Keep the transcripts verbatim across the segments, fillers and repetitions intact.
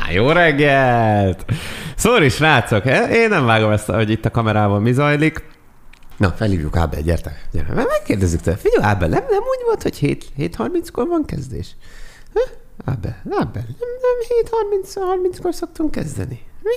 Jó reggelt! Szóri, srácok, én nem vágom ezt, hogy itt a kamerában mi zajlik. Na, felhívjuk Ábel, gyertek, gyertek. Megkérdezzük tőle. Figyelj, Ábel, nem, nem úgy volt, hogy hét harminckor van kezdés? Ha? Ábel, Ábel, nem, nem hét harminckor szoktunk kezdeni. Mi?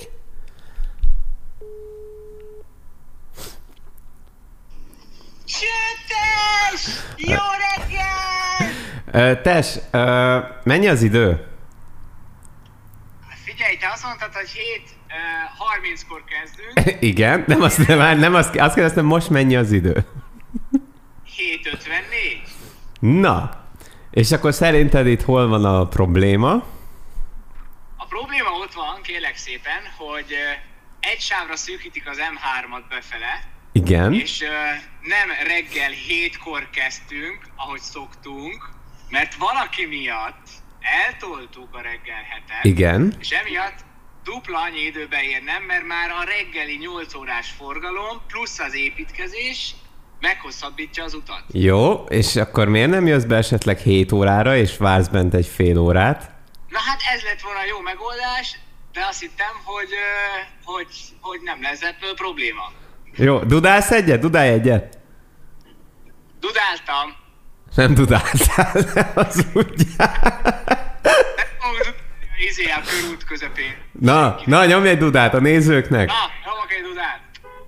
Sütés! Jó reggel! Tes, mennyi az idő? Figyelj, te azt mondtad, hogy hét harminckor kezdünk. Igen, nem azt, nem, nem azt, azt kérdeztem, most mennyi az idő? hét ötvennégy. Na, és akkor szerinted itt hol van a probléma? A probléma ott van, kérlek szépen, hogy egy sávra szűkítik az em hármat befele. Igen. És uh, nem reggel hétkor kezdtünk, ahogy szoktunk, mert valaki miatt eltoltuk a reggel hetet. Igen. És emiatt dupla annyi időbe érnem, mert már a reggeli nyolc órás forgalom plusz az építkezés meghosszabbítja az utat. Jó, és akkor miért nem jössz be esetleg hét órára, és vársz bent egy fél órát? Na hát ez lett volna a jó megoldás, de azt hittem, hogy, uh, hogy, hogy nem lesz ebből probléma. Jó, dudálsz egyet? Dudálj egyet? Dudáltam. Nem dudáltál, nem az úgy. Nem fogok dudálni a izé a körút közepén. Na, na, nyomj egy dudát a nézőknek. Na, nyomok egy dudát.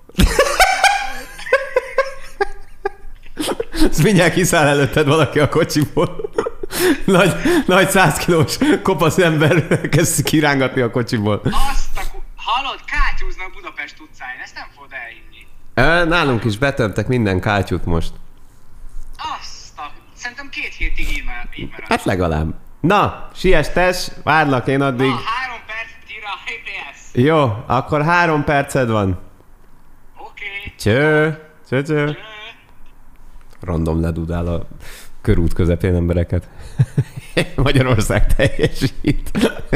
Ezt mindjárt kiszáll előtted valaki a kocsiból. Nagy, nagy száz kilós kopasz ember kezd kirángatni a kocsiból. Azt a ku... Hallod, kátyúznak Budapest utcáin, ezt nem fogod elhinni. Nálunk is betömtek minden kátyút most. Azt a... Szerintem két hétig így, már, így marad. Hát legalább. Na, siess, várlak én addig. Na, három perc ír a há pé es. Jó, akkor három perced van. Oké. Okay. Cső, cső, cső. Cső. Random ledudál a körút közepén embereket. Magyarország teljesít.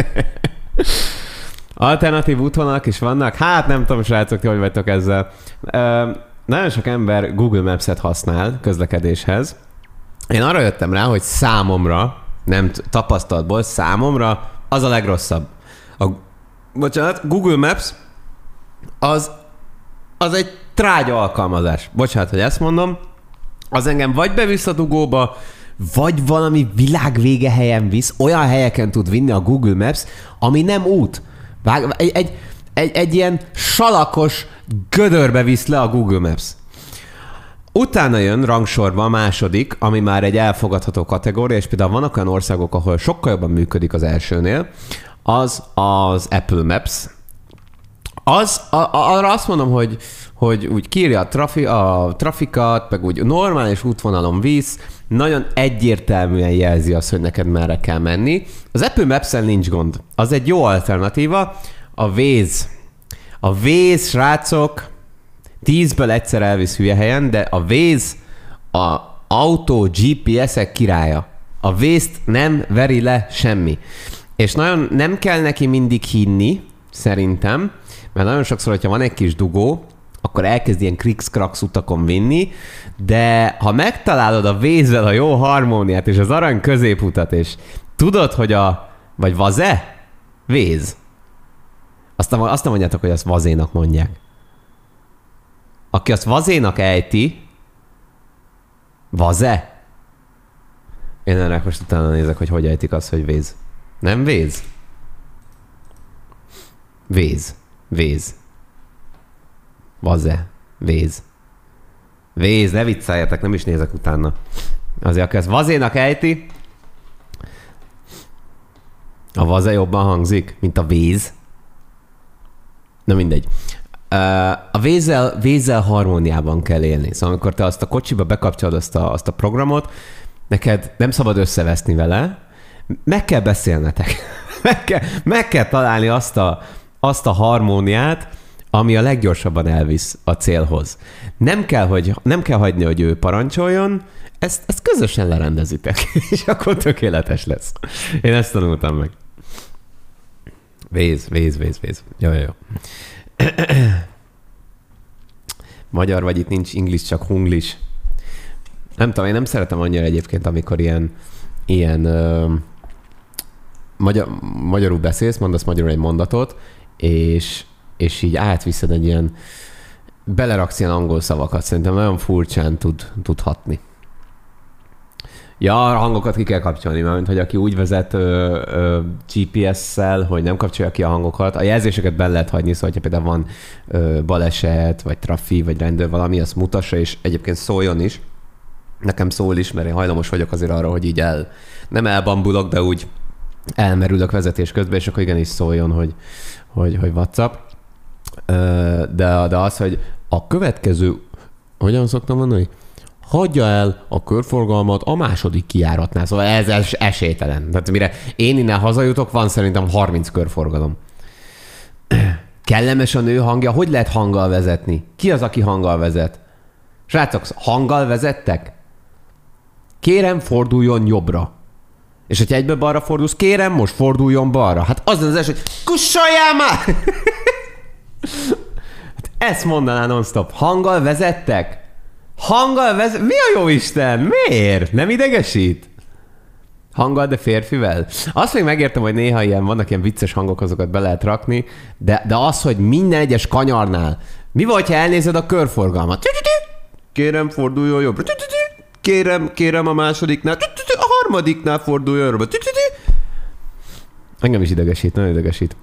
Alternatív útvonalak is vannak? Hát nem tudom, srácok, ti hogy vagytok ezzel. Ö, nagyon sok ember Google Maps-et használ közlekedéshez. Én arra jöttem rá, hogy számomra, nem tapasztalatból, számomra az a legrosszabb. A, bocsánat, Google Maps az, az egy trágya alkalmazás. Bocsánat, hogy ezt mondom. Az engem vagy bevisz a dugóba, vagy valami világvége helyen visz, olyan helyeken tud vinni a Google Maps, ami nem út. Egy, egy, egy, egy ilyen salakos gödörbe visz le a Google Maps. Utána jön rangsorba a második, ami már egy elfogadható kategória, és például vannak olyan országok, ahol sokkal jobban működik az elsőnél, az az Apple Maps. Az, a, a, arra azt mondom, hogy, hogy úgy kírja a, trafi, a trafikat, meg úgy normális útvonalon visz, nagyon egyértelműen jelzi azt, hogy neked merre kell menni. Az Apple Maps-en nincs gond. Az egy jó alternatíva. A Waze. A Waze, srácok, tízből egyszer elvisz hülye helyen, de a Waze a autó gé pé es-ek királya. A Waze-t nem veri le semmi. És nagyon nem kell neki mindig hinni, szerintem, mert nagyon sokszor, hogyha van egy kis dugó, akkor elkezd ilyen krikszkraksz utakon vinni, de ha megtalálod a Waze-vel a jó harmóniát és az arany középutat, és tudod, hogy a... vagy vaze? Waze. Azt nem, azt nem mondjátok, hogy azt vazénak mondják. Aki azt vazénak ejti, vaze? Én ennek most utána nézek, hogy hogy ejtik azt, hogy Waze. Nem Waze? Waze. Waze. Vaze. Waze. Waze, ne vicceljetek, nem is nézek utána. Azért, aki ezt vazénak ejti, a vaze jobban hangzik, mint a Waze. Na mindegy. A Waze-zel, Waze-zel harmóniában kell élni. Szóval amikor te azt a kocsiba bekapcsolod azt a, azt a programot, neked nem szabad összeveszni vele, meg kell beszélnetek. meg, kell, meg kell találni azt a, azt a harmóniát, ami a leggyorsabban elvisz a célhoz. Nem kell, hogy, nem kell hagyni, hogy ő parancsoljon, ezt, ezt közösen lerendezitek, és akkor tökéletes lesz. Én ezt tanultam meg. Waze, Waze, Waze, Waze. Jó, jó, jó. Magyar vagy, itt nincs English, csak Hunglish. Nem tudom, én nem szeretem annyira egyébként, amikor ilyen, ilyen ö, magyar, magyarul beszélsz, mondasz magyarul egy mondatot, és, és így átviszed egy ilyen, beleraksz ilyen angol szavakat, szerintem nagyon furcsán tud, tud hatni. Ja, a hangokat ki kell kapcsolni, mert hogy aki úgy vezet ö, ö, gé pé es-szel, hogy nem kapcsolja ki a hangokat, a jelzéseket bele lehet hagyni, szóval, hogyha például van ö, baleset, vagy trafi, vagy rendőr valami, azt mutassa, és egyébként szóljon is. Nekem szól is, mert én hajlamos vagyok azért arra, hogy így el, nem elbambulok, de úgy elmerülök vezetés közben, és akkor igenis szóljon, hogy, hogy, hogy WhatsApp. De, de az, hogy a következő, hogyan szoktam mondani, hagyja el a körforgalmat a második kijáratnál. Szóval ez, ez esélytelen. Tehát mire én innen hazajutok, van szerintem harminc körforgalom. Kellemes a nő hangja. Hogy lehet hanggal vezetni? Ki az, aki hanggal vezet? Srácok, hanggal vezettek? Kérem, forduljon jobbra. És hogyha egybe balra fordulsz, kérem, most forduljon balra. Hát az az eset, hogy kussoljál már! Hát ezt mondaná non-stop. Hanggal vezettek? Hanggal vezet... Mi a jó Isten? Miért? Nem idegesít? Hanggal, de férfivel? Azt még megértem, hogy néha ilyen, vannak ilyen vicces hangok, azokat be lehet rakni, de, de az, hogy minden egyes kanyarnál, mi van, ha elnézed a körforgalmat? Kérem, forduljon jobbra. Kérem, kérem a másodiknál. A harmadiknál forduljon jobbra. Engem is idegesít, nagyon idegesít.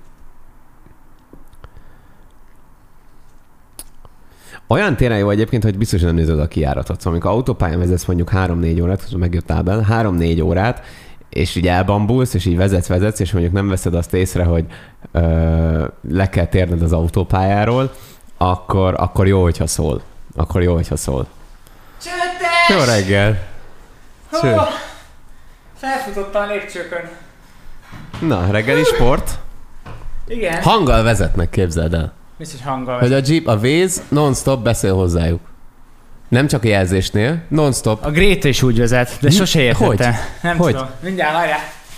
Olyan téren jó egyébként, hogy biztos nem nézed a kijáratot. Szóval amikor autópályán vezetsz mondjuk három-négy órát, hogy megjött Ábel, három-négy órát, és így elbambulsz, és így vezetsz, vezetsz, és mondjuk nem veszed azt észre, hogy ö, le kell térned az autópályáról, akkor, akkor jó, hogyha szól. Akkor jó, hogyha szól. Csöttes! Jó reggel! Cső. Oh, felfutottam a lépcsőkön. Na, reggeli sport. Igen. Hanggal vezetnek, képzeld el. Mit is hanggal Hogy a Jeep, a Waze non-stop beszél hozzájuk. Nem csak a jelzésnél, non-stop. A Gréta is úgy vezet, de sose értette. Hogy? Nem Hogy? tudom. Mindjárt, várjál.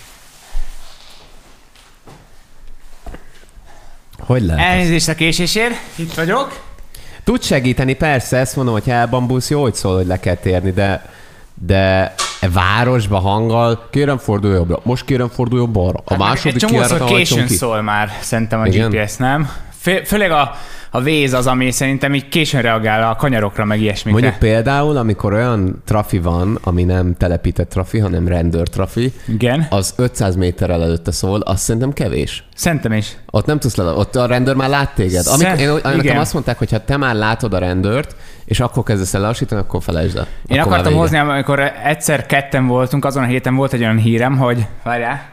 Hogy lehet? Elnézést a késésért, itt vagyok. Tud segíteni, persze, ezt mondom, hogy ha elbambulsz, jó, hogy szól, hogy le kell térni, de, de e városba hanggal, kérem fordulj jobbra, most kérem fordulj balra. A második egy csomószor kijáraton későn hagyjon ki. szól már, szerintem a Igen? gé pé es, nem? Fő, főleg a, a Waze az, ami szerintem így későn reagál a kanyarokra, meg ilyesmikre. Mondjuk például, amikor olyan trafi van, ami nem telepített trafi, hanem rendőr trafi, Igen. az ötszáz méterrel előtte szól, azt szerintem kevés. Szerintem is. Ott nem tudsz le, ott a rendőr már lát téged. Amikor, én, nekem igen. azt mondták, hogy ha te már látod a rendőrt, és akkor kezdesz el lassítani, akkor felejtsd el. Én akkor akartam hozni, amikor egyszer ketten voltunk, azon a héten volt egy olyan hírem, hogy... Várjál.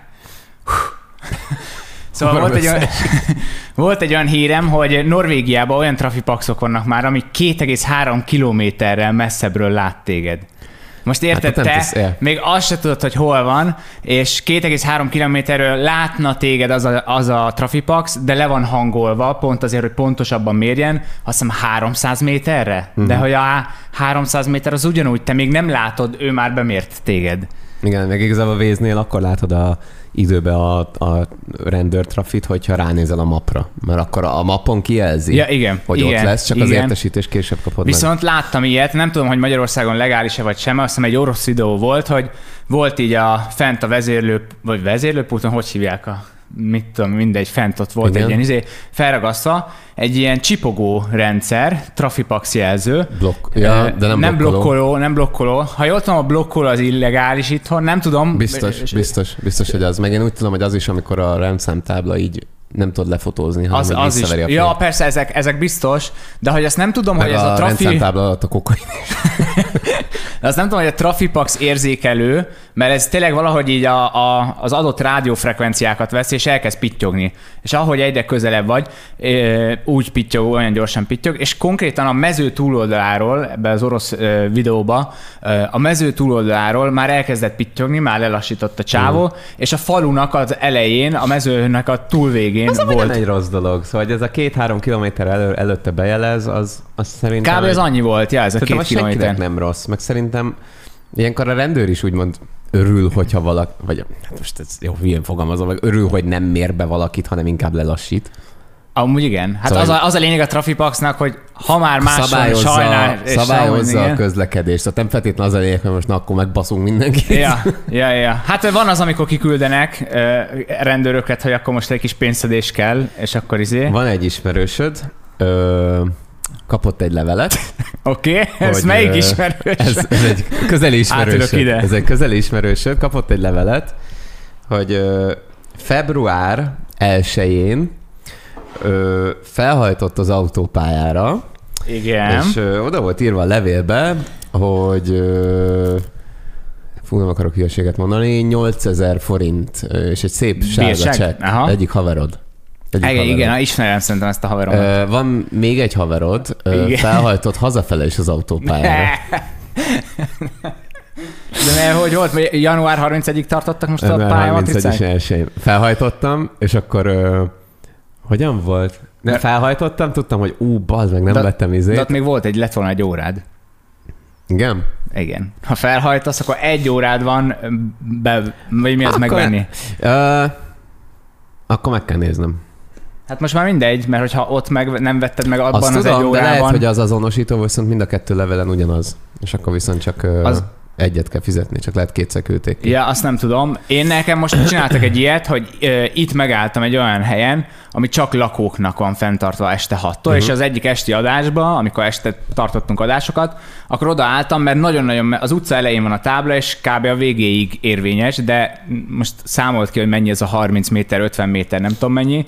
Szóval volt egy, olyan, volt egy olyan hírem, hogy Norvégiában olyan trafipaxok vannak már, amik két egész három kilométerrel messzebbről lát téged. Most érted, hát, te tesz, még azt se tudod, hogy hol van, és két egész három kilométerről látna téged az a, az a trafipax, de le van hangolva, pont azért, hogy pontosabban mérjen, azt hiszem háromszáz méterre. Uh-huh. De hogy a háromszáz méter az ugyanúgy, te még nem látod, ő már bemért téged. Igen, meg igazából a Waze-nél akkor látod a időbe a, a rendőrtrafit, hogyha ránézel a mapra. Mert akkor a mappon kijelzi, ja, igen, hogy igen, ott lesz, csak igen. az értesítés később kapod Viszont meg. láttam ilyet, nem tudom, hogy Magyarországon legális-e vagy sem, azt hiszem egy orosz videó volt, hogy volt így a fent a vezérlő, vagy vezérlőpulton, hogy hívják a mit tudom, mindegy, fent ott volt igen. egy ilyen izé, felragasztva, egy ilyen csipogó rendszer, trafipax jelző. Blokk. Ja, de nem, nem blokkoló. blokkoló. Nem blokkoló. Ha jól tudom, a blokkoló az illegális itthon, nem tudom. Biztos, biztos, biztos, hogy az. Meg én úgy tudom, hogy az is, amikor a rendszámtábla így nem tudod lefotózni, hanem az, az is. A ja, persze, ezek, ezek biztos, de hogy azt nem tudom, meg hogy ez a, a trafi... rendszámtábla alatt a kokain is. De azt nem tudom, hogy a trafipax érzékelő, mert ez tényleg valahogy így a, a, az adott rádiófrekvenciákat veszi, és elkezd pittyogni. És ahogy egyre közelebb vagy, úgy pittyog, olyan gyorsan pittyog, és konkrétan a mező túloldaláról, ebbe az orosz videóba, a mező túloldaláról már elkezdett pittyogni, már lelassított a csávó, mm. és a falunak az elején, a mezőnek a túlvégén az volt. Nem egy rossz dolog, szóval hogy ez a két-három kilométer elő, előtte bejelez, az, az szerintem... Kb. Az annyi volt, ja, ez a két kilométer. Nem rossz, meg szerintem ilyenkor a rendőr is úgymond örül, hogyha valaki, vagy hát most ez jó, hülyén fogalmazom, meg örül, hogy nem mér be valakit, hanem inkább lelassít. Amúgy igen. Hát szóval az, a, az a lényeg a trafipaxnak, hogy ha már máson sajnál... Szabályozza a közlekedést. Tehát nem feltétlenül az a lényeg, hogy most na, akkor megbaszunk mindenkit. Ja, ja, ja. Hát van az, amikor kiküldenek uh, rendőröket, hogy akkor most egy kis pénzszedés kell, és akkor izé... Van egy ismerősöd, ö, kapott egy levelet. Oké, okay, ez melyik ismerős? Ez, ez egy közeli ismerősöd. Ez egy közeli ismerősöd, kapott egy levelet, hogy ö, február elsején ö, felhajtott az autópályára. Igen. És ö, oda volt írva a levélbe, hogy ö, fú, nem akarok hülyeséget mondani, nyolcezer forint és egy szép sárga csekk. Egyik haverod. Igen, haverod. Igen, ismerem szerintem ezt a haveromat. Ö, van még egy haverod, ö, felhajtott hazafele is az autópályára. De mert hogy volt, január harmincegyedikéig tartottak most a pályamatricák? Felhajtottam, és akkor ö, hogyan volt? Nem felhajtottam, tudtam, hogy ú, bazd meg, nem de, vettem izét. De ott még volt egy, lett volna egy órád. Igen? Igen. Ha felhajtasz, akkor egy órád van, be, vagy mi az akkor, megvenni? Ö, akkor meg kell néznem. Hát most már mindegy, mert hogyha ott meg nem vetted meg abban azt az tudom, egy órában... de lehet, hogy az azonosító, viszont mind a kettő levelen ugyanaz. És akkor viszont csak az... egyet kell fizetni, csak lehet kétszer küldték ki. Ja, azt nem tudom. Én nekem most csináltak egy ilyet, hogy uh, itt megálltam egy olyan helyen, ami csak lakóknak van fenntartva este hattól, uh-huh. és az egyik esti adásba, amikor este tartottunk adásokat, akkor odaálltam, mert nagyon-nagyon, az utca elején van a tábla, és kb. A végéig érvényes, de most számolt ki, hogy mennyi ez a harminc méter, ötven méter, nem tudom mennyi.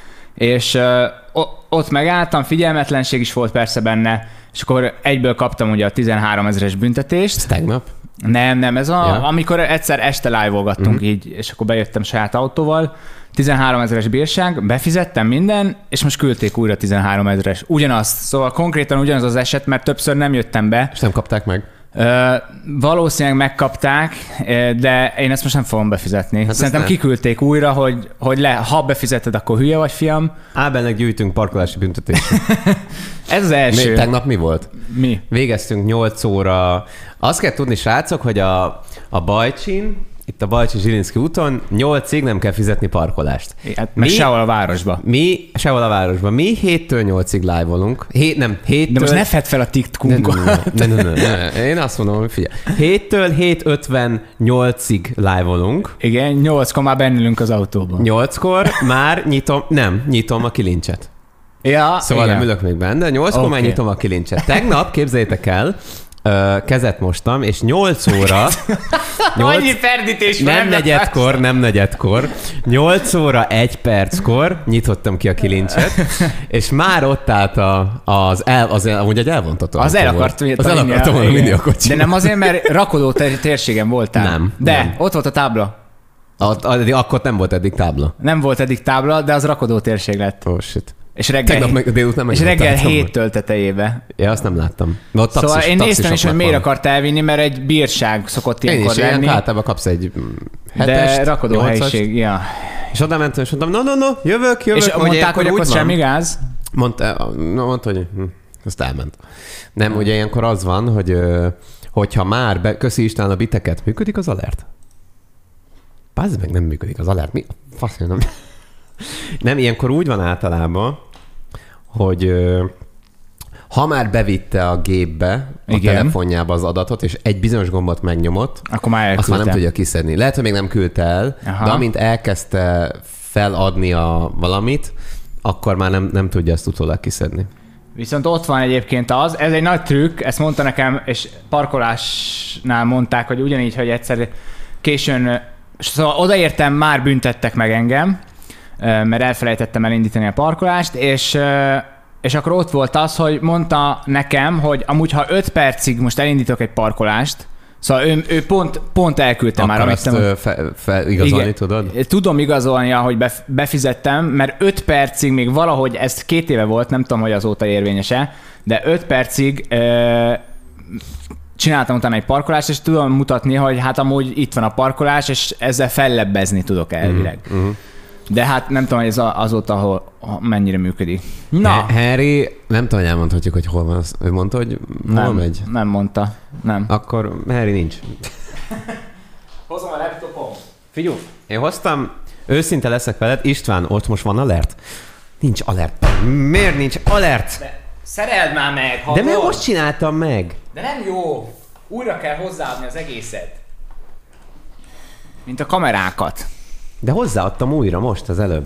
És uh, ott megálltam, figyelmetlenség is volt persze benne, és akkor egyből kaptam ugye a tizenhárom ezeres büntetést. Ez tegnap? Nem, nem, ez a, ja. amikor egyszer este live-olgattunk uh-huh. így, és akkor bejöttem saját autóval, tizenhárom ezeres bírság, befizettem minden, és most küldték újra tizenhárom ezeres. Ugyanazt, szóval konkrétan ugyanaz az eset, mert többször nem jöttem be. És nem kapták meg? Ö, valószínűleg megkapták, de én ezt most nem fogom befizetni. Hát szerintem kiküldték újra, hogy, hogy le, ha befizeted, akkor hülye vagy, fiam. Ábelnek gyűjtünk parkolási büntetést. Ez az első. Mi, tegnap mi volt? Mi? Végeztünk nyolc óra. Azt kell tudni, srácok, hogy a, a Bajcsin, itt a Bajcsi-Zsilinszky úton nyolcig nem kell fizetni parkolást. Hát meg mi, sehol a városba. Mi, sehol a városba. Mi héttől nyolcig live-olunk. Hét, nem, héttől... De most ne fedd fel a tiktunkon. Ne, ne, ne, ne, ne, ne. Én azt mondom, hogy figyelj. héttől hét ötvennyolcig live-olunk. Igen, nyolckor már bennülünk az autóban. nyolckor már nyitom, nem, nyitom a kilincset. Ja, szóval igen. nem ülök még benne, de nyolckor okay. már nyitom a kilincset. Tegnap, képzeljétek el, Uh, kezet mostam, és nyolc óra... nyolc, annyi ferdítés nem negyedkor, nem negyedkor. nyolc óra egy perckor nyitottam ki a kilincset, és már ott állt a, az el, az el, amúgy egy elvontató. Az el akart Az el akartam volna mindig a kocsi. De nem azért, mert rakodó térségen voltál. Nem. De nem. ott volt a tábla. Ott, akkor nem volt eddig tábla. Nem volt eddig tábla, de az rakodó térség lett. Oh shit. És reggel, meg, délután és reggel héttől tetejébe. Ja, azt nem láttam. Ott szóval taxis, én néztem is, hogy miért van. akart elvinni, mert egy bírság szokott ilyenkor lenni. Én is, általában kapsz egy hetest, de rakodó helység, ja. És oda mentem, és mondtam, no, no, no, jövök, jövök. És mondták, hogy akkor semmi gáz? Mondta, mondta, hogy hm, azt elment. Nem, ugye ilyenkor az van, hogy hogyha már, be, köszi István a biteket, működik az alert? Pázd meg, nem működik az alert. Mi? Fasz, nem. Nem, ilyenkor úgy van általában, hogy ha már bevitte a gépbe, a igen. telefonjába az adatot, és egy bizonyos gombot megnyomott, akkor már azt már nem tudja kiszedni. Lehet, hogy még nem küldte el, aha. de amint elkezdte feladni a valamit, akkor már nem, nem tudja ezt utólag kiszedni. Viszont ott van egyébként az, ez egy nagy trükk, ezt mondta nekem, és parkolásnál mondták, hogy ugyanígy, hogy egyszer későn, szóval odaértem, már büntettek meg engem, mert elfelejtettem elindítani a parkolást, és, és akkor ott volt az, hogy mondta nekem, hogy amúgy ha öt percig most elindítok egy parkolást, szóval ő, ő pont, pont elküldte akkor már. Akkor ezt fe, fe, igazolni igen, tudod? Tudom igazolni, hogy befizettem, mert öt percig még valahogy, ez két éve volt, nem tudom, hogy azóta érvényese, de öt percig ö, csináltam utána egy parkolást, és tudom mutatni, hogy hát amúgy itt van a parkolás, és ezzel fellebbezni tudok elvileg. Mm-hmm. De hát nem tudom, hogy ez azóta hol, mennyire működik. Na! Harry, nem tudom, hogy elmondhatjuk, hogy hol van. Ő mondta, hogy hol nem, megy? Nem mondta. Nem. Akkor Harry nincs. Hozom a laptopom. Figyelj, én hoztam, őszinte leszek veled, István, ott most van alert? Nincs alert. Miért nincs alert? De Szereld már meg, De miért most csináltam meg? De nem jó. Újra kell hozzáadni az egészet. Mint a kamerákat. De hozzáadtam újra most az előbb.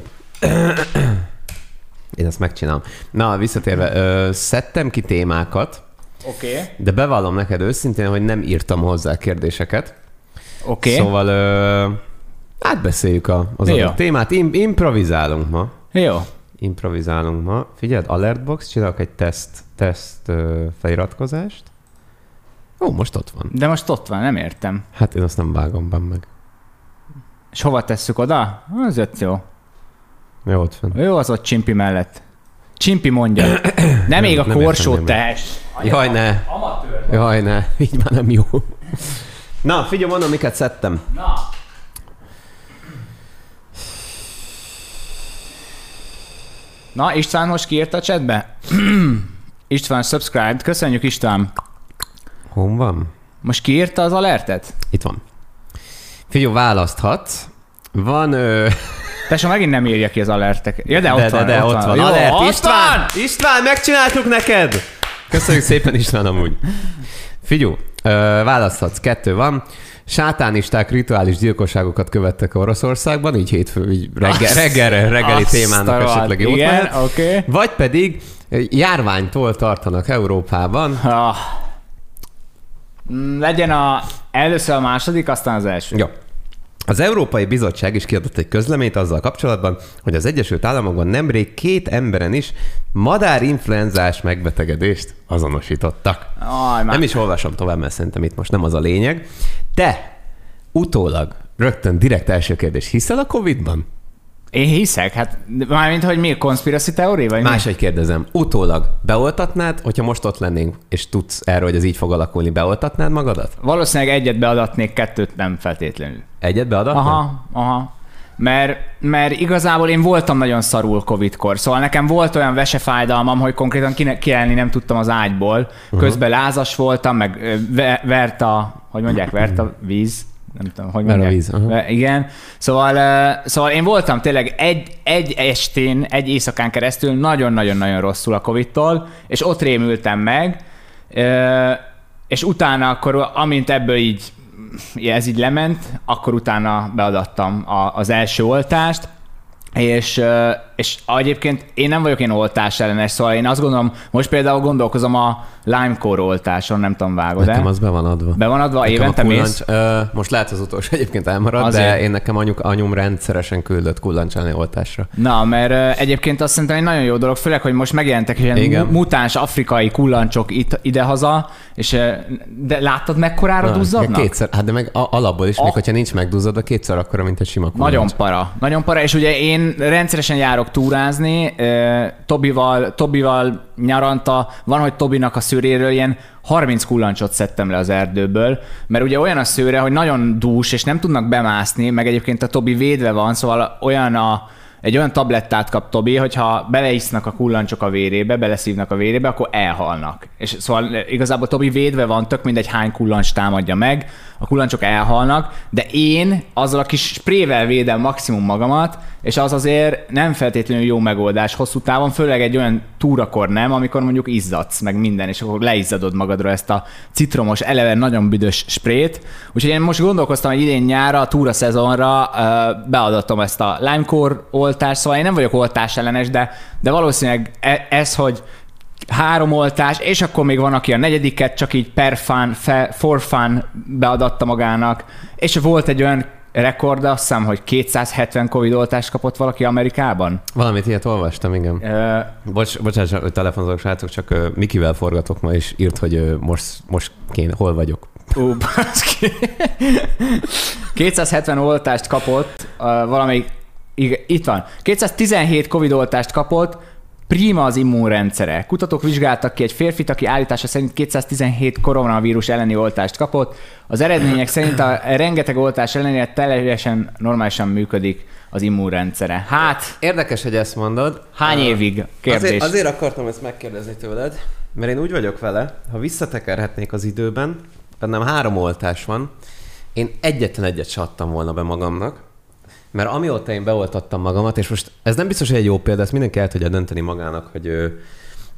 Én ezt megcsinálom. Na, visszatérve, ö, szedtem ki témákat, Oké. Okay. de bevallom neked őszintén, hogy nem írtam hozzá kérdéseket. Oké. Okay. Szóval ö, átbeszéljük a, az adott témát. Im- improvizálunk ma. Jó. Improvizálunk ma. Figyeld, Alertbox, csinálok egy teszt, teszt ö, feliratkozást. Ó, most ott van. De most ott van, nem értem. Hát én azt nem vágom be meg. És hova tesszük oda? Az öt jó. Jó, ott van. Jó, az ott Csimpi mellett. Csimpi mondja. Nem még a korsót tehess. Jaj, ne. Amatőr. Jaj, ne. Így már nem jó. Na, figyelj, mondom, miket szedtem. Na. Na, István most kiírta a chatbe? István subscribed. Köszönjük, István. Hol van? Most kiírta az alertet? Itt van. Figyelj, választhatsz. Van... Ö... Tesó, megint nem írja ki az alertek. Ja, de ott de, van. De, de ott, ott van. van. Jó, Alert. ott István! van! István, megcsináltuk neked! Köszönjük szépen, István, amúgy. Figyelj, választhatsz. Kettő van. Sátánisták rituális gyilkosságokat követtek Oroszországban, így hétfő, így reggel, reggelre, reggeli azt témának esetleg jót igen, oké. Okay. Vagy pedig járványtól tartanak Európában. Ah. Legyen a, először a második, aztán az első. Jó. Az Európai Bizottság is kiadott egy közleményt azzal kapcsolatban, hogy az Egyesült Államokban nemrég két emberen is madárinfluenzás megbetegedést azonosítottak. Aj, nem is olvasom tovább, mert szerintem itt most nem az a lényeg. Te utólag rögtön direkt első kérdés, hiszel a Covidban? Én hiszek, hát mármint, hogy mi a conspiracy theory, vagy Máshogy mi? Kérdezem, utólag beoltatnád, hogyha most ott lennénk, és tudsz erről, hogy ez így fog alakulni, beoltatnád magadat? Valószínűleg egyet beadatnék, kettőt nem feltétlenül. Egyet beadatnád? Aha, aha. Mert, mert igazából én voltam nagyon szarul Covid-kor, szóval nekem volt olyan vesefájdalmam, hogy konkrétan kielni nem tudtam az ágyból. Uh-huh. Közben lázas voltam, meg vert a, hogy mondják, vert a víz. Nem tudom, hogy mondják. Víz, uh-huh. Igen. Szóval, uh, szóval én voltam tényleg egy, egy estén, egy éjszakán keresztül nagyon-nagyon-nagyon rosszul a Covid-tól, és ott rémültem meg, uh, és utána akkor, amint ebből így ez így lement, akkor utána beadattam a, az első oltást, és, és egyébként én nem vagyok én oltás ellenes, szóval én azt gondolom, most például gondolkozom a Lyme-kór oltáson, nem tudom, vágod-e? Nekem az be van adva. Be van adva, nekem évente kullancs, mész? Ö, most lehet az utolsó egyébként elmarad, azért. De én nekem anyuk, anyum rendszeresen küldött kullancsolni oltásra. Na, mert egyébként azt szerintem egy nagyon jó dolog, főleg, hogy most megjelentek ilyen Igen. mutáns afrikai kullancsok itt, idehaza, és de láttad, mekkorára Na, duzzadnak? Kétszer, hát de meg alapból is, a... még hogyha nincs megduzzadva, kétszer akkora, mint egy sima kullancs. Nagyon para, nagyon para, és ugye én rendszeresen járok túrázni, Tobival, Tobival nyaranta, van, hogy Tobinak a szőréről ilyen harminc kullancsot szedtem le az erdőből, mert ugye olyan a szőre, hogy nagyon dús, és nem tudnak bemászni, meg egyébként a Tobi védve van, szóval olyan a, egy olyan tablettát kap Tobi, hogyha beleisznak a kullancsok a vérébe, beleszívnak a vérébe, akkor elhalnak. És szóval igazából Tobi védve van, tök mindegy hány kullancs támadja meg, a kullancsok elhalnak, de én azzal a kis sprével védem maximum magamat, és az azért nem feltétlenül jó megoldás hosszú távon, főleg egy olyan túrakor nem, amikor mondjuk izzadsz, meg minden, és akkor leizzadod magadra ezt a citromos, eleve nagyon büdös sprét. Úgyhogy én most gondolkoztam, hogy idén nyára, a túra szezonra uh, beadatom ezt a Lyme-kór oltást, szóval én nem vagyok oltás ellenes, de, de valószínűleg ez, hogy három oltás, és akkor még van, aki a negyediket csak így per fun, fe, for fun beadatta magának, és volt egy olyan rekord, azt hiszem, hogy kétszázhetven Covid oltást kapott valaki Amerikában. Valamit ilyet olvastam, igen. Uh, Bocs, bocsánat, hogy telefonozok, srácok, csak uh, Mikivel forgatok ma, és írt, hogy uh, most, most kéne, hol vagyok. Ú, baszki. kétszázhetven oltást kapott, uh, valamelyik, igen, itt van, kétszáztizenhét Covid oltást kapott, prima az immunrendszere. Kutatók vizsgáltak ki egy férfit, aki állítása szerint kétszáztizenhét koronavírus elleni oltást kapott. Az eredmények szerint a rengeteg oltás ellenére teljesen normálisan működik az immunrendszere. Hát... Érdekes, hogy ezt mondod. Hány évig? Kérdés. Azért, azért akartam ezt megkérdezni tőled, mert én úgy vagyok vele, ha visszatekerhetnék az időben, bennem három oltás van, én egyetlen egyet se adtam volna be magamnak, mert amióta én beoltattam magamat, és most ez nem biztos, hogy egy jó példa, ezt mindenki el tudja dönteni magának, hogy ő,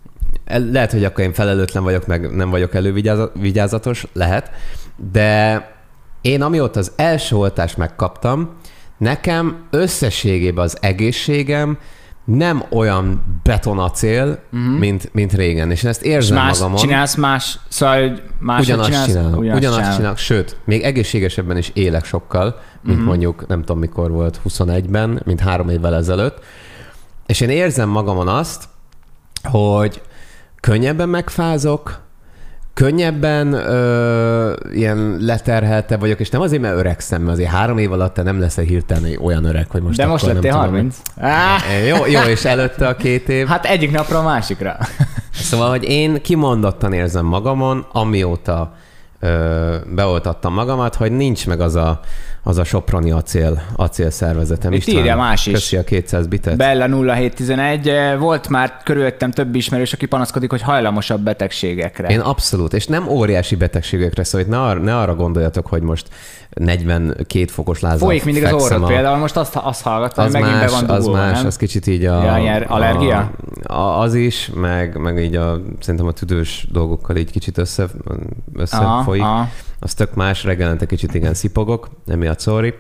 lehet, hogy akkor én felelőtlen vagyok, meg nem vagyok elővigyázatos, lehet, de én amióta az első oltást megkaptam, nekem összességében az egészségem nem olyan betonacél, uh-huh. mint, mint régen, és én ezt érzem és más magamon. Csinálsz más, szóval más ugyanazt csinálsz? Csinálom, ugyanazt, ugyanazt csinálom. csinálok, sőt, még egészségesebben is élek sokkal, mint uh-huh. mondjuk, nem tudom mikor volt, huszonegyben, mint három évvel ezelőtt, és én érzem magamon azt, hogy könnyebben megfázok, könnyebben ö, ilyen leterhelte vagyok, és nem azért, mert öregszem, mert azért három év alatt te nem leszel hirtelen olyan öreg, hogy most de akkor most lettél harminc. Jó, jó, és előtte a két év. Hát egyik napra a másikra. Szóval, hogy én kimondottan érzem magamon, amióta ö, beoltattam magamat, hogy nincs meg az a, az a soproni acél, acél szervezetem. Itt írja más is. Köszi a kétszáz bitet. Bella nulla hét tizenegy. Volt már körülöttem több ismerős, aki panaszkodik, hogy hajlamosabb betegségekre. Én abszolút, és nem óriási betegségekre, szóval ne, ar- ne arra gondoljatok, hogy most negyvenkét fokos lázzal folyik mindig az orrod a... például, most azt, azt hallgattam, hogy megint más, be van dugulva, az más, nem? az kicsit így a... Ja, ilyen allergia? A, a, az is, meg, meg így a, szerintem a tüdős dolgokkal így kicsit össze, összefolyik. Aha, aha. Az tök más, reggelente kicsit igen szipogok, emiatt sorry.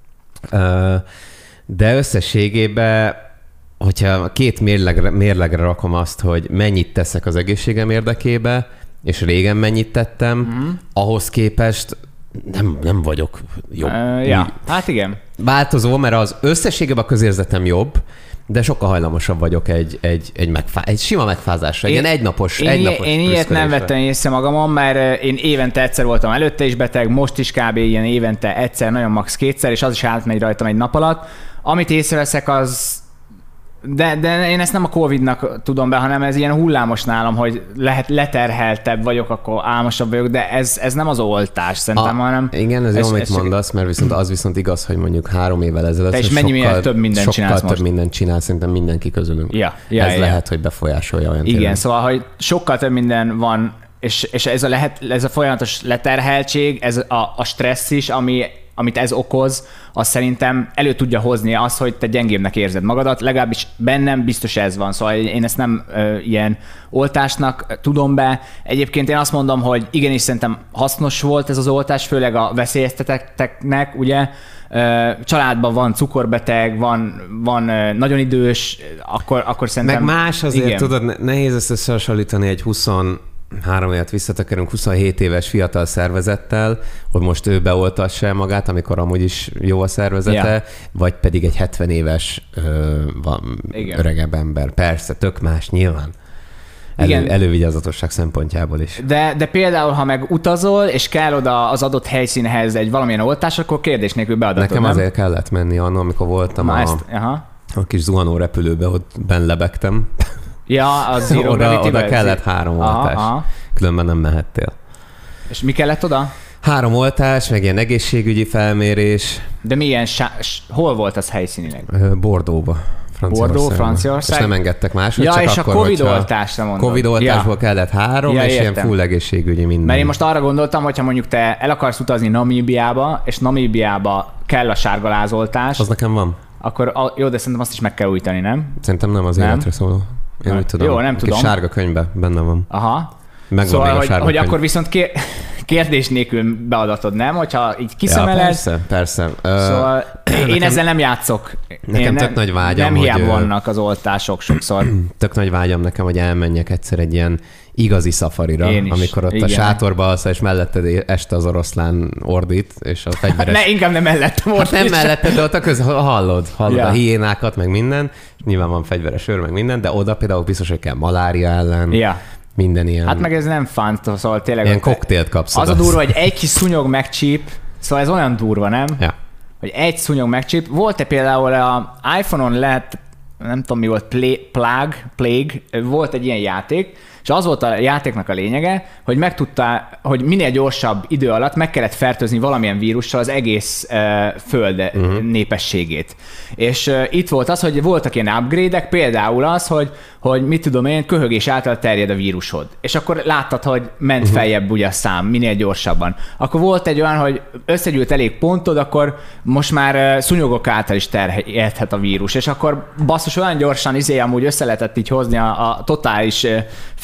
De összességében, hogyha két mérlegre, mérlegre rakom azt, hogy mennyit teszek az egészségem érdekébe, és régen mennyit tettem, mm. ahhoz képest nem, nem vagyok jobb. Uh, ja, hát igen. Változó, mert az összességében a közérzetem jobb, de sokkal hajlamosabb vagyok egy, egy, egy, megfá- egy sima megfázásra, egy ilyen egynapos Én, egynapos én ilyet nem vettem észre magamon, mert én évente egyszer voltam előtte is beteg, most is kb. Ilyen évente egyszer, nagyon max. kétszer, és az is átmegy rajtam egy nap alatt. Amit észreveszek, az... De, de én ezt nem a Covidnak tudom be, hanem ez ilyen hullámos nálam, hogy lehet leterheltebb vagyok, akkor álmosabb vagyok, de ez, ez nem az oltás szerintem, a, hanem... Igen, ez, ez jó, amit mondasz, mert viszont az viszont igaz, hogy mondjuk három évvel ezelőtt és mennyi sokkal, több mindent sokkal csinálsz több most. mindent csinál, szerintem mindenki közülünk. Ja, ja, ez ja. lehet, hogy befolyásolja olyan Igen, tényleg. szóval, hogy sokkal több minden van, és, és ez, a lehet, ez a folyamatos leterheltség, ez a, a stressz is, ami amit ez okoz, az szerintem elő tudja hozni azt, hogy te gyengébbnek érzed magadat, legalábbis bennem biztos ez van, szóval én ezt nem ö, ilyen oltásnak tudom be. Egyébként én azt mondom, hogy igenis szerintem hasznos volt ez az oltás, főleg a veszélyeztetetteknek, ugye, ö, családban van cukorbeteg, van, van ö, nagyon idős, akkor, akkor szerintem... Meg más azért, igen. tudod, nehéz ezt összehasonlítani egy huszonhárom évet visszatekerünk, huszonhét éves fiatal szervezettel, hogy most ő beoltassa magát, amikor amúgy is jó a szervezete, ja. vagy pedig egy hetven éves ö, van, öregebb ember. Persze, tök más, nyilván. Elő, elővigyázatosság szempontjából is. De, de például, ha meg utazol, és kell oda az adott helyszínhez egy valamilyen oltás, akkor kérdés nélkül beadatod, Nekem nem? azért kellett menni annól, amikor voltam a, ezt, aha. a kis zuhanó repülőbe, ott benn lebegtem. Ja, az Zero oda, Gravity-be? oda kellett három aha, oltás. Aha. Különben nem mehettél. És mi kellett oda? Három oltás, meg ilyen egészségügyi felmérés. De milyen, hol volt az helyszínileg? Bordeauxba. Bordeaux, Franciaország. És nem engedtek máshogy, ja, csak és akkor, a Covid oltásra mondom. Covid oltásból ja. kellett három, ja, és értem. Ilyen full egészségügyi minden. Mert én most arra gondoltam, hogyha mondjuk te el akarsz utazni Namíbiába, és Namíbiába kell a sárgalázoltás. Az nekem van. Akkor a, jó, de szerintem azt is meg kell újítani, nem? Szerintem nem az nem? életre szóló. Én úgy tudom. Jó, nem tudom. Sárga könyvbe benne van. Aha. Megvan szóval, még a hogy, sárga hogy könyv. akkor viszont kér, kérdés nélkül beadatod, nem? Hogyha így kiszemeled. Ja, persze, persze. Szóval uh, én nekem, ezzel nem játszok. Nekem én tök nem, nagy vágyam, Nem hiába hogy, vannak az oltások sokszor. Tök nagy vágyam nekem, hogy elmenjek egyszer egy ilyen igazi szafarira, amikor ott igen. a sátorba alsz, és melletted este az oroszlán ordít, és a fegyveres... Ne, inkább nem mellettem ordít. Hát nem melletted, de ott a köz hallod, hallod ja. a hiénákat, meg minden, nyilván van fegyveres őr, meg minden, de oda például biztos, hogy kell malária ellen, ja. minden ilyen... Hát meg ez nem fán, szóval tényleg... Ilyen koktélt kapsz. Az a durva, hogy egy kis szúnyog megcsíp, szóval ez olyan durva, nem? Ja. Hogy egy szúnyog megcsíp. Volt-e például a iPhone-on lehet, nem tudom mi volt, Play, Plague, Plague, volt egy ilyen játék, és az volt a játéknak a lényege, hogy megtudta, hogy minél gyorsabb idő alatt meg kellett fertőzni valamilyen vírussal az egész uh, föld uh-huh. népességét. És uh, itt volt az, hogy voltak ilyen upgrade-ek, például az, hogy, hogy mit tudom én, köhögés által terjed a vírusod. És akkor láttad, hogy ment uh-huh. feljebb ugye a szám, minél gyorsabban. Akkor volt egy olyan, hogy összegyűlt elég pontod, akkor most már uh, szúnyogok által is terjedhet a vírus. És akkor basszus olyan gyorsan izé amúgy össze lehetett így hozni a, a totális uh,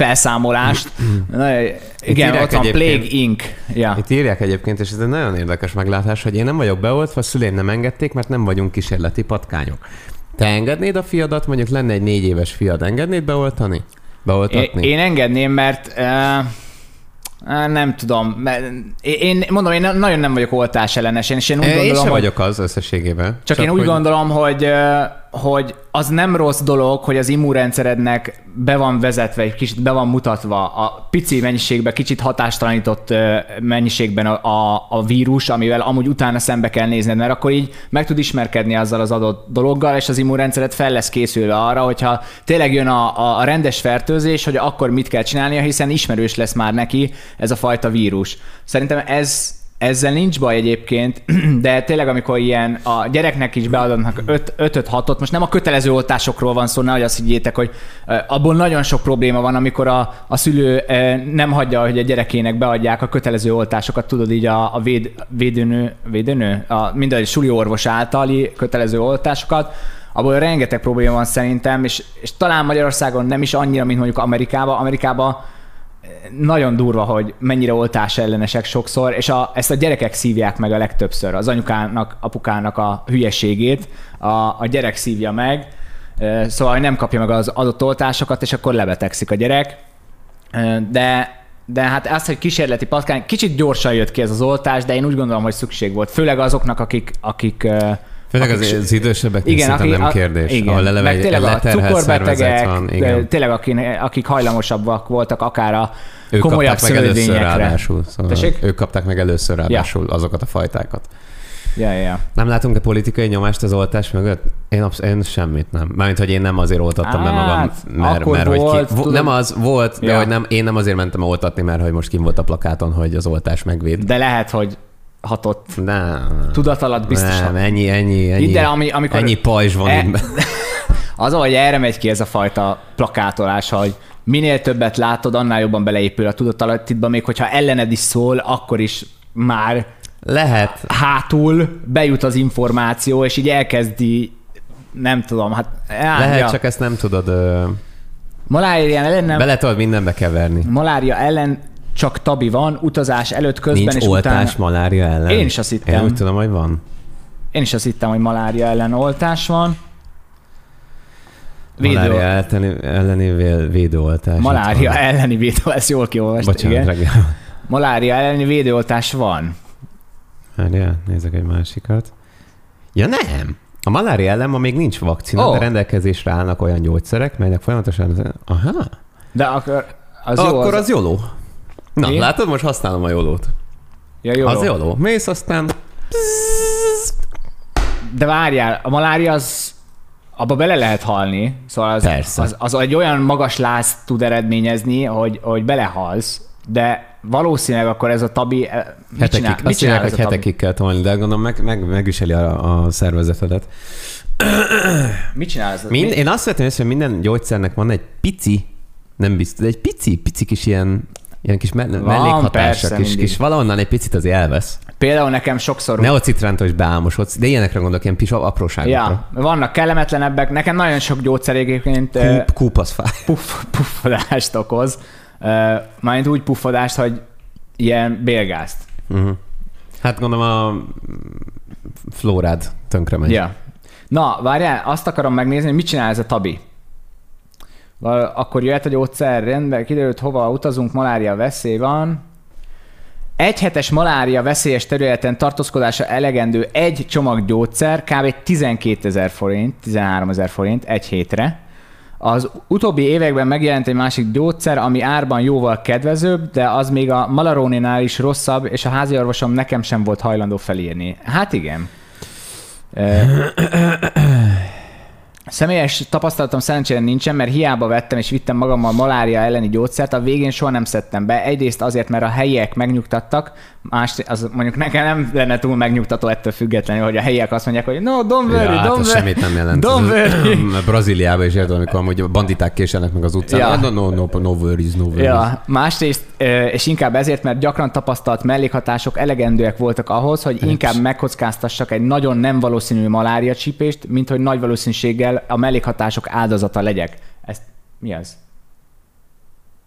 felszámolást. Na, igen, ott van Plague incorporated. Ja. Itt írják egyébként, és ez egy nagyon érdekes meglátás, hogy én nem vagyok beoltva, a szüleim nem engedték, mert nem vagyunk kísérleti patkányok. Te engednéd a fiadat, mondjuk lenne egy négy éves fiad, engednéd beoltani? Beoltatni? Én, én engedném, mert uh, nem tudom. Mert én mondom, én nagyon nem vagyok oltás ellenes, és én úgy én gondolom, sem hogy... vagyok az összességében. Csak, csak én úgy hogy... gondolom, hogy, hogy az nem rossz dolog, hogy az immunrendszerednek be van vezetve, egy kicsit be van mutatva a pici mennyiségben, kicsit hatástalanított mennyiségben a, a, a vírus, amivel amúgy utána szembe kell nézned, mert akkor így meg tud ismerkedni azzal az adott dologgal, és az immunrendszered fel lesz készülve arra, hogyha tényleg jön a, a rendes fertőzés, hogy akkor mit kell csinálnia, hiszen ismerős lesz már neki ez a fajta vírus. Szerintem ez Ezzel nincs baj egyébként, de tényleg amikor ilyen a gyereknek is beadnak ötöt hatot, most nem a kötelező oltásokról van szó, nehogy azt higgyétek, hogy abból nagyon sok probléma van, amikor a, a szülő nem hagyja, hogy a gyerekének beadják a kötelező oltásokat, tudod így a, a véd, védőnő, védőnő, a mindegy suli orvos általi kötelező oltásokat, abból rengeteg probléma van szerintem, és, és talán Magyarországon nem is annyira, mint mondjuk Amerikában. Amerikában nagyon durva, hogy mennyire oltás ellenesek sokszor, és a, ezt a gyerekek szívják meg a legtöbbször. Az anyukának, apukának a hülyeségét a, a gyerek szívja meg, szóval hogy nem kapja meg az adott oltásokat, és akkor lebetegszik a gyerek. De, de hát az, hogy kísérleti patkány, kicsit gyorsan jött ki ez az oltás, de én úgy gondolom, hogy szükség volt. Főleg azoknak, akik, akik Főleg az, az idősebbeknek igen, aki, nem kérdés. Igen, meg, meg tényleg a cukorbetegek, van, igen. tényleg akik, akik hajlamosabbak voltak akár a ők komolyabb szövődményekre. Szóval ők kapták meg először ráadásul ja. azokat a fajtákat. Ja, ja. Nem látunk-e politikai nyomást az oltás mögött? Én, absz- én semmit nem. Mármint, hogy én nem azért oltattam be magam, mert, mert volt, hogy ki... nem az volt, de ja. hogy nem, én nem azért mentem oltatni, mert hogy most kim volt a plakáton, hogy az oltás megvéd. De lehet, hogy hatott. Nem. Tudat alatt biztos. Nem, ennyi, ennyi, ennyi, de ami, amikor ennyi pajzs van e... itt. Az, hogy erre megy ki ez a fajta plakátolás, hogy minél többet látod, annál jobban beleépül a tudatalattidba, még hogyha ellened is szól, akkor is már lehet. Hátul bejut az információ, és így elkezdi, nem tudom, hát... Á, lehet, ja. csak ezt nem tudod... Ö... Malária ellen nem... Bele tudod mindenbe keverni. Malária ellen csak tabi van, utazás előtt, közben nincs és oltás utána... malária ellen? Én is azt hittem. Én úgy tudom, hogy van. Én is azt hittem, hogy malária ellen oltás van. Védő... Malária elleni, elleni védőoltás. Malária elleni védőoltás, ezt jól kiolvastam. Bocsánat, igen. Reggel. Malária elleni védőoltás van. Várjál, nézzek egy másikat. Ja nem! A malária ellen ma még nincs vakcina, oh. de rendelkezésre állnak olyan gyógyszerek, melynek folyamatosan... Aha! De akkor az akkor jó. Az, az jóló. Na, én? Látod, most használom a jólót. Ja, jóló. Az jóló. Mész, aztán... De várjál, a malária az... Abba bele lehet halni, szóval az, az, az egy olyan magas láz tud eredményezni, hogy, hogy belehalsz, de valószínűleg akkor ez a tabi... Mit csinál, azt mit csinál, hogy hetekig kell tolni, de gondolom meg, meg, megviseli a, a szervezetedet. Mit csinál ez? Mind, én azt vettem észre, hogy minden gyógyszernek van egy pici, nem biztos, de egy pici, pici kis ilyen, ilyen kis me- mellékhatása, kis, kis valahonnan egy picit azért elvesz. Például nekem sokszor... Neocitrántos beálmosodsz, de ilyenekre gondolok, ilyen kis apróságokra. Ja, vannak kellemetlenebbek. Nekem nagyon sok gyógyszer egyébként... Kúp, kúp az fáj. Puff, puffodást okoz. Uh, Majd úgy puffodást, hogy ilyen bélgázt. Uh-huh. Hát gondolom a flórád tönkre megy. Ja. Na, várjál, azt akarom megnézni, hogy mit csinál ez a tabi. Akkor jöhet a gyógyszer, rendben, kiderült, hova utazunk, malária veszély van. Egyhetes malária veszélyes területen tartózkodása elegendő egy csomag gyógyszer, kb. tizenkétezer forint, tizenháromezer forint egy hétre. Az utóbbi években megjelent egy másik gyógyszer, ami árban jóval kedvezőbb, de az még a Malaroninál is rosszabb, és a háziorvosom nekem sem volt hajlandó felírni. Hát igen. Személyes tapasztalatom szerencsére nincsen, mert hiába vettem és vittem magammal malária elleni gyógyszert, a végén soha nem szedtem be. Egyrészt azért, mert a helyiek megnyugtattak, másrészt az mondjuk nekem nem lenne túl megnyugtató ettől függetlenül, hogy a helyiek azt mondják, hogy no, don't worry, ja, don't worry. Semmit nem jelent. Don't worry. Brazíliában is értem, amikor amúgy banditák késelnek meg az utcán. Ja. No, no, no, no worries, no worries. Ja, másrészt, és inkább ezért, mert gyakran tapasztalt mellékhatások elegendőek voltak ahhoz, hogy inkább megkockáztassak egy nagyon nem valószínű malária csípést, mint hogy nagy valószínűséggel a mellékhatások áldozata legyek. Ez mi az?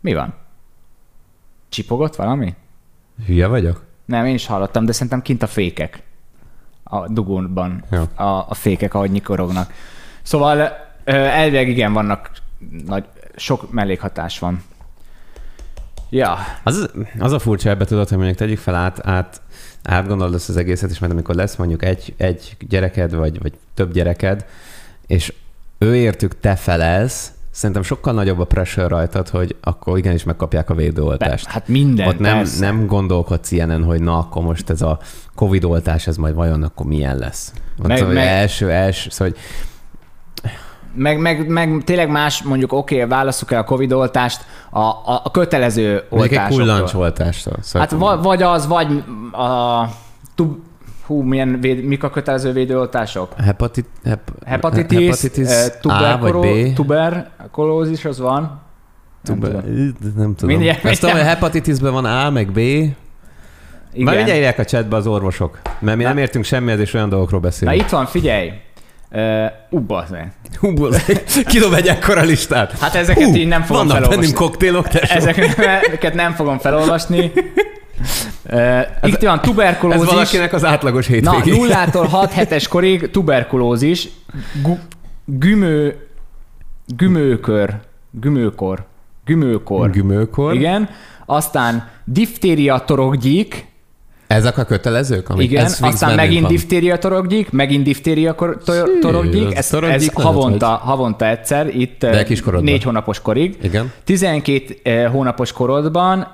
Mi van? Csipogott valami? Hülye vagyok? Nem, én is hallottam, de szerintem kint a fékek. A dugóban. A, a fékek, ahogy nyikorognak. Szóval elvileg igen, vannak nagy, sok mellékhatás van. Ja. Az, az a furcsa ebbe tudod, hogy mondjuk tegyük fel át, át átgondolod ezt az egészet, és majd amikor lesz mondjuk egy, egy gyereked, vagy, vagy több gyereked, és ő értük te felelsz, szerintem sokkal nagyobb a pressure rajtad, hogy akkor igenis megkapják a védőoltást. Hát minden, ott nem, nem gondolkodsz ilyenen, hogy na, akkor most ez a Covid-oltás, ez majd vajon akkor milyen lesz. Ott meg, szóval meg... első, első, szóval, hogy Meg, meg, meg tényleg más, mondjuk oké, okay, válasszuk el a Covid-oltást a, a, a kötelező oltásoktól. Egy kullancsoltástól. Szóval hát vagy az, vagy a... Tub, hú, milyen véd, mik a kötelező védőoltások? Hepatit, hep, hepatitis, hepatitis tuberkuló, tuberkulózis, az van. Tuber, nem tudom. Nem tudom. Mindjárt, Azt tudom, hogy a hepatitisben van A, meg B. Igen. Már mindjárt írják a chatbe az orvosok, mert mi Na. nem értünk semmihez, és olyan dolgokról beszélünk. Na itt van, figyelj! Uh, Ubbazzeg. Ubbazzeg. Kidob egy ekkora listát. Hát ezeket Hú, így nem fogom vannak felolvasni. Vannak bennünk koktélok, tesó. Ezeket nem fogom felolvasni. Uh, itt van tuberkulózis. Ez valakinek az átlagos hétvégi. Na, nullától hat hetes korig tuberkulózis, gu, gümő, gümőkör, gümőkor, gümőkor. Gümőkor. Igen. Aztán diftéria torokgyík. Ezek a kötelezők? Igen, aztán megint diftéria torokgyík, megint diftéria torokgyík, ez, ez havonta, havonta egyszer, itt négy hónapos korig. Igen. tizenkét hónapos korodban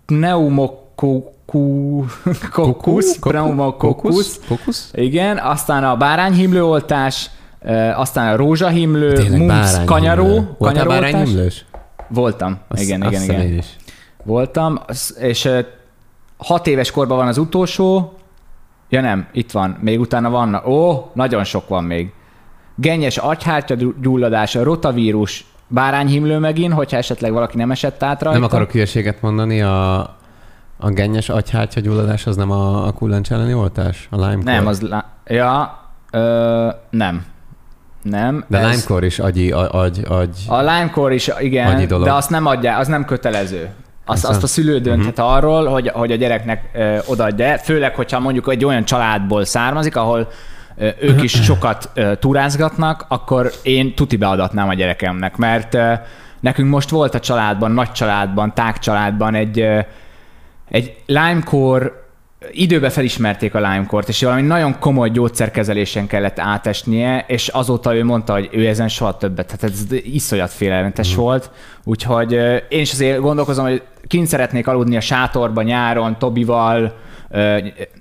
pneumokokkusz, pneumokokkusz, igen, aztán a bárányhimlőoltás, aztán a rózsahimlő, mumps, kanyaró. Voltál bárányhimlős? Voltam, azt, igen, azt igen, igen. Voltam, és hat éves korban van az utolsó. Ja nem, itt van. Még utána van. Ó, nagyon sok van még. Gennyes agyhártya gyulladás, rotavírus, bárányhimlő megint, hogyha esetleg valaki nem esett át rajta. Nem akarok hülyeséget mondani, a, a gennyes agyhártya gyulladás az nem a, a kullancs elleni oltás? A Lyme-kor? Nem, az... Ja, ö, nem. Nem. De ez... Lyme-kor is agyi, agy, agy... A Lyme-kor is, igen, de azt nem adja, az nem kötelező. Azt, azt a szülő dönthet uh-huh. arról, hogy, hogy a gyereknek ö, odaadja. Főleg, hogyha mondjuk egy olyan családból származik, ahol ö, ők is sokat ö, túrázgatnak, akkor én tuti beadatnám a gyerekemnek, mert ö, nekünk most volt a családban, nagy családban, tág családban egy, ö, egy Lyme-kor, időben felismerték a Lyme-kort, és valami nagyon komoly gyógyszerkezelésen kellett átesnie, és azóta ő mondta, hogy ő ezen soha többet. Tehát ez iszonyat félelmetes uh-huh. volt. Úgyhogy ö, én is azért gondolkozom, hogy kint szeretnék aludni a sátorban nyáron, Tobival. Ö,